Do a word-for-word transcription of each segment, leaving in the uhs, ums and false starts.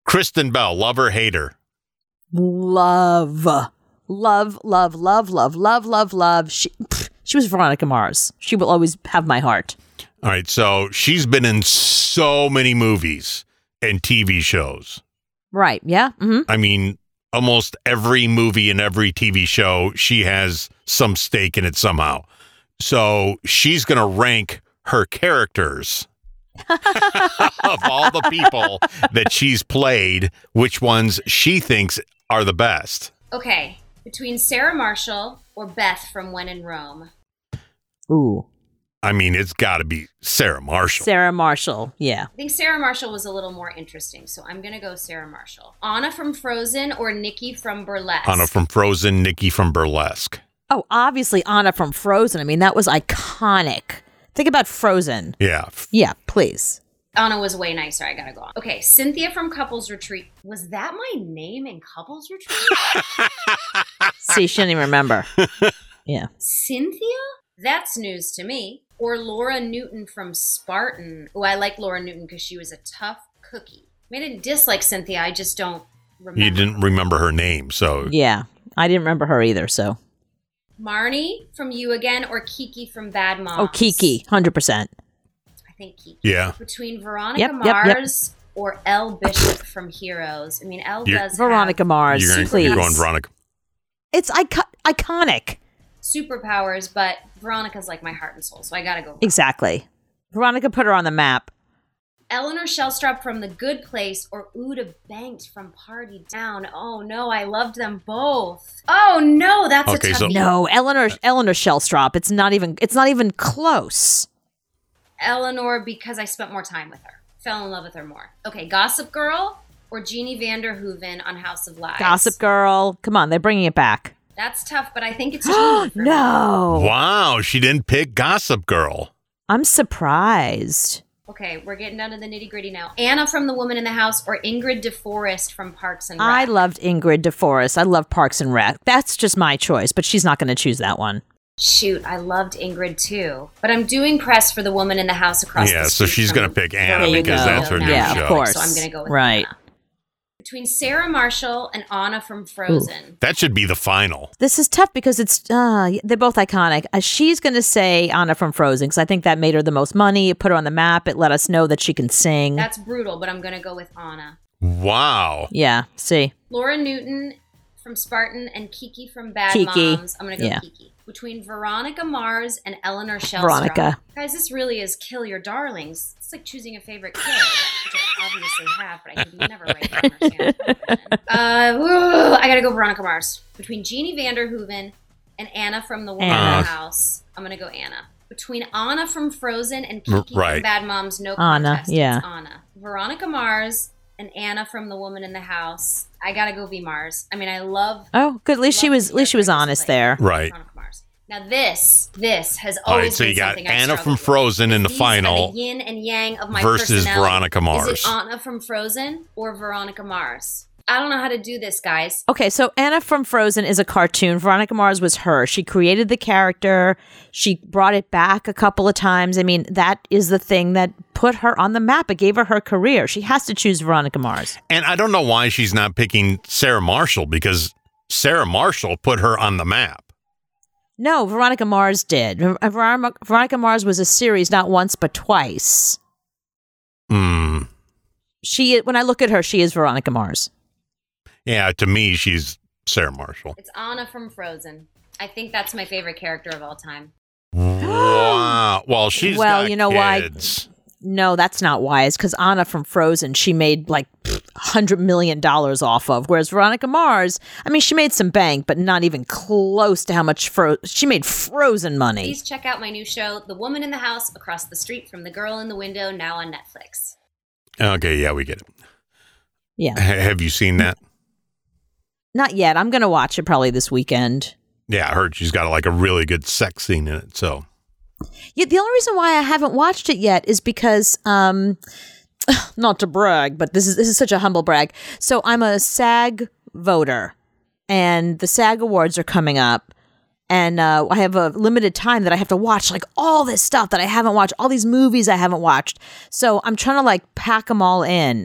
Kristen Bell, love her, hate her? Love. Love, love, love, love, love, love, love. She, pff, she was Veronica Mars. She will always have my heart. All right, so she's been in so many movies and T V shows. Right, yeah. Mm-hmm. I mean, almost every movie and every T V show, she has some stake in it somehow. So she's going to rank her characters of all the people that she's played, which ones she thinks are the best. Okay, between Sarah Marshall or Beth from When in Rome. Ooh. I mean, it's got to be Sarah Marshall. Sarah Marshall, yeah. I think Sarah Marshall was a little more interesting, so I'm going to go Sarah Marshall. Anna from Frozen or Nikki from Burlesque? Anna from Frozen, Nikki from Burlesque. Oh, obviously Anna from Frozen. I mean, that was iconic. Think about Frozen. Yeah. Yeah, please. Anna was way nicer. I gotta go on. Okay, Cynthia from Couples Retreat. Was that my name in Couples Retreat? See, she didn't even remember. Yeah. Cynthia? That's news to me. Or Laura Newton from Spartan. Oh, I like Laura Newton because she was a tough cookie. I mean, I didn't dislike Cynthia. I just don't remember. You didn't remember her name, so. Yeah, I didn't remember her either, so. Marnie from You Again or Kiki from Bad Moms? Oh, Kiki, one hundred percent. I think Kiki. Yeah. Between Veronica Yep, yep, yep. Mars or Elle Bishop from Heroes. I mean, Elle You're- does Veronica have Mars, You're, gonna, please. you're going Veronica. It's icon- iconic. superpowers, but Veronica's like my heart and soul, so I gotta go. Veronica. Exactly. Veronica put her on the map. Eleanor Shellstrop from The Good Place or Uda Banks from Party Down. Oh no, I loved them both. Oh no, that's Okay, a so- toughie. No, Eleanor Eleanor Shellstrop. It's not even it's not even close. Eleanor because I spent more time with her. Fell in love with her more. Okay, Gossip Girl or Jeannie Vanderhooven on House of Lies. Gossip Girl. Come on, they're bringing it back. That's tough, but I think it's Jeannie. for me. No. Wow, she didn't pick Gossip Girl. I'm surprised. Okay, we're getting down to the nitty gritty now. Anna from The Woman in the House or Ingrid DeForest from Parks and Rec. I loved Ingrid DeForest. I love Parks and Rec. That's just my choice, but she's not going to choose that one. Shoot, I loved Ingrid too. But I'm doing press for The Woman in the House across Yeah, the so street she's from gonna pick Anna Veronica because that's her now. new Yeah, of show. course. So I'm going to go with Right. Anna. Between Sarah Marshall and Anna from Frozen. That should be the final. This is tough because it's uh, they're both iconic. Uh, she's going to say Anna from Frozen because I think that made her the most money. It put her on the map. It let us know that she can sing. That's brutal, but I'm going to go with Anna. Wow. Yeah, see. Laura Newton from Spartan and Kiki from Bad Kiki. Moms. I'm going to go Yeah. Kiki. Between Veronica Mars and Eleanor Shellstrop. Veronica. Guys, this really is kill your darlings. It's like choosing a favorite kid, which I obviously have, but I could never write down or stand up. Uh, woo, I got to go Veronica Mars. Between Jeannie Vanderhooven and Anna from The Woman in Anna. the House, I'm going to go Anna. Between Anna from Frozen and Kiki Right. from Bad Moms, no Anna, contest. yeah. It's Anna. Veronica Mars and Anna from The Woman in the House. I gotta go V Mars. I mean, I love. Oh, good. At least she love was. the At least she was characters honest played. there. Right. Veronica Mars. Now this, this has All always right, so been you got something I've Anna from struggled with. Frozen in the These final are the yin and yang of my versus personality. Veronica Mars. Is it Anna from Frozen or Veronica Mars? I don't know how to do this, guys. Okay, so Anna from Frozen is a cartoon. Veronica Mars was her. She created the character. She brought it back a couple of times. I mean, that is the thing that put her on the map. It gave her her career. She has to choose Veronica Mars. And I don't know why she's not picking Sarah Marshall, because Sarah Marshall put her on the map. No, Veronica Mars did. Ver- Ver- Veronica Mars was a series not once but twice. Hmm. She, when I look at her, she is Veronica Mars. Yeah, to me, she's Sarah Marshall. It's Anna from Frozen. I think that's my favorite character of all time. Wow. Well, she's Well, got you know kids. why? No, that's not wise. Because Anna from Frozen, she made like one hundred million dollars off of. Whereas Veronica Mars, I mean, she made some bank, but not even close to how much fro- she made Frozen money. Please check out my new show, The Woman in the House, across the street from The Girl in the Window, now on Netflix. Okay, yeah, we get it. Yeah. H- have you seen that? Not yet. I'm going to watch it probably this weekend. Yeah, I heard she's got like a really good sex scene in it. So Yeah, the only reason why I haven't watched it yet is because, um, not to brag, but this is this is such a humble brag. So I'm a SAG voter, and the SAG Awards are coming up, and uh, I have a limited time that I have to watch like all this stuff that I haven't watched, all these movies I haven't watched. So I'm trying to like pack them all in,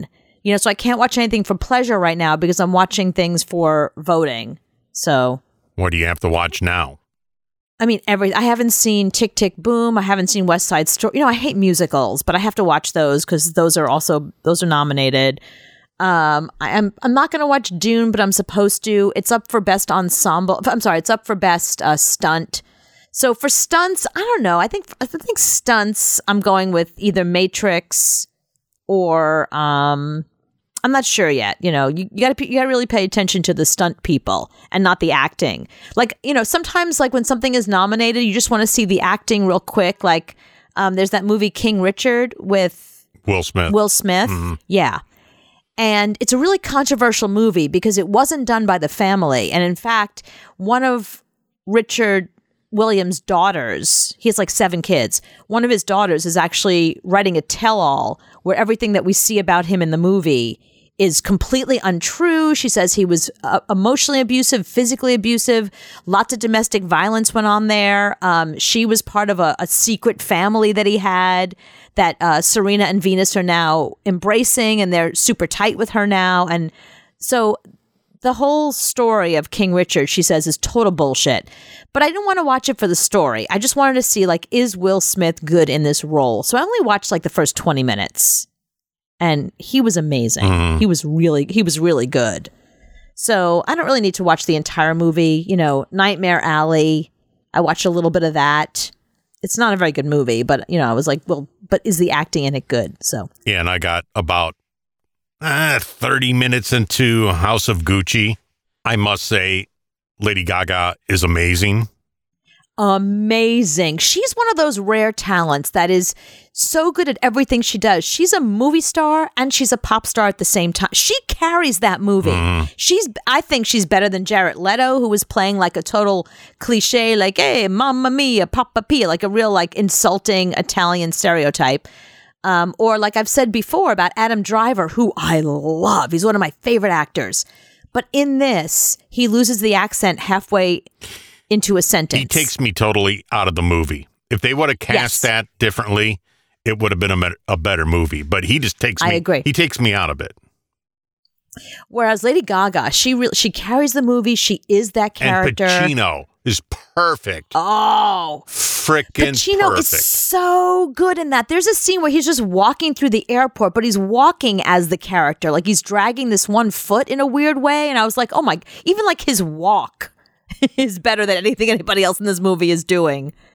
You know, so I can't watch anything for pleasure right now because I'm watching things for voting. So what do you have to watch now? I mean, every I haven't seen Tick, Tick, Boom. I haven't seen West Side Story. You know, I hate musicals, but I have to watch those because those are also those are nominated. Um, I am I'm not going to watch Dune, but I'm supposed to. It's up for best ensemble. I'm sorry, it's up for best uh, stunt. So for stunts, I don't know. I think I think stunts. I'm going with either Matrix or um. I'm not sure yet. You know, you, you gotta you gotta really pay attention to the stunt people and not the acting. Like, you know, sometimes like when something is nominated, you just want to see the acting real quick. Like, um, there's that movie King Richard with Will Smith. Will Smith, mm-hmm. yeah, and it's a really controversial movie because it wasn't done by the family, and in fact, one of Richard Williams' daughters, he has like seven kids. One of his daughters is actually writing a tell-all where everything that we see about him in the movie is completely untrue. She says he was uh, emotionally abusive, physically abusive. Lots of domestic violence went on there. Um, she was part of a, a secret family that he had that uh, Serena and Venus are now embracing, and they're super tight with her now. And so the whole story of King Richard, she says, is total bullshit. But I didn't want to watch it for the story. I just wanted to see, like, is Will Smith good in this role? So I only watched like the first twenty minutes. And he was amazing. Mm-hmm. He was really, he was really good. So I don't really need to watch the entire movie. You know, Nightmare Alley, I watched a little bit of that. It's not a very good movie, but, you know, I was like, well, but is the acting in it good? So yeah, and I got about uh, thirty minutes into House of Gucci. I must say, Lady Gaga is amazing. Amazing. She's one of those rare talents that is so good at everything she does. She's a movie star and she's a pop star at the same time. She carries that movie. Mm. She's, I think she's better than Jared Leto, who was playing like a total cliche, like, hey, mamma mia, papa pia, like a real like insulting Italian stereotype. Um, or like I've said before about Adam Driver, who I love. He's one of my favorite actors. But in this, he loses the accent halfway into a sentence. He takes me totally out of the movie. If they would have cast yes. that differently, it would have been a, a better movie. But he just takes me. I agree. He takes me out of it. Whereas Lady Gaga, she re- she carries the movie. She is that character. And Pacino is perfect. Oh, frickin' Pacino perfect. is so good in that. There's a scene where he's just walking through the airport, but he's walking as the character. Like he's dragging this one foot in a weird way. And I was like, oh my, even like his walk is better than anything anybody else in this movie is doing.